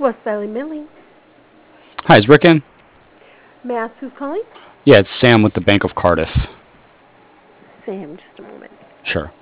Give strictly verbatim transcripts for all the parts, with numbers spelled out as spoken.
West Valley Milling. Hi, is Rick in? May I ask who's calling? Yeah, it's Sam with the Bank of Cardiff. Sam, just a moment. Sure.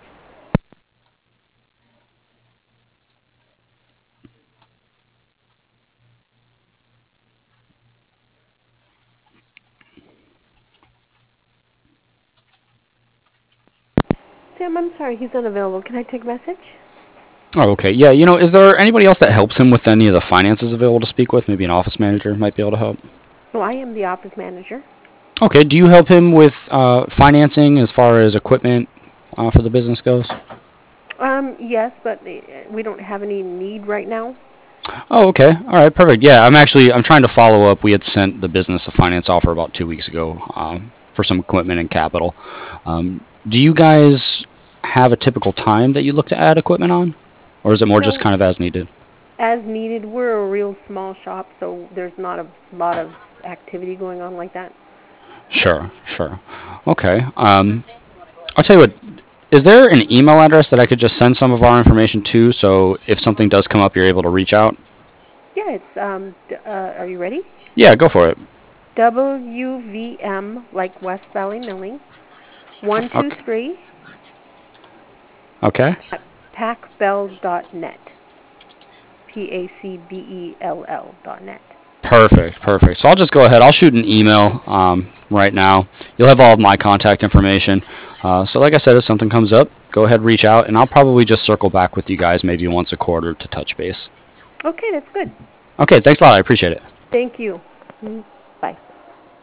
Sam, I'm sorry, he's unavailable. Can I take a message? Oh, okay. Yeah, you know, is there anybody else that helps him with any of the finances available to speak with? Maybe an office manager might be able to help. Well, I am the office manager. Okay, do you help him with uh, financing as far as equipment uh, for the business goes? Um, yes, but we don't have any need right now. Oh, okay. All right, perfect. Yeah, I'm actually I'm trying to follow up. We had sent the business a finance offer about two weeks ago um, for some equipment and capital. Um, do you guys have a typical time that you look to add equipment on, or is it more just No, kind of as needed? as needed. We're a real small shop, so there's not a lot of activity going on like that. Sure, sure. Okay. Um, I'll tell you what. Is there an email address that I could just send some of our information to, so if something does come up, you're able to reach out? Yeah, it's um. Uh, are you ready? Yeah, go for it. W V M, like West Valley Milling, one two Okay. three Okay. at pacbell dot net. P A C B E L L dot net. Perfect, perfect. So I'll just go ahead. I'll shoot an email um, right now. You'll have all of my contact information. Uh, so like I said, if something comes up, go ahead, reach out, and I'll probably just circle back with you guys maybe once a quarter to touch base. Okay, that's good. Okay, thanks a lot. I appreciate it. Thank you. Bye.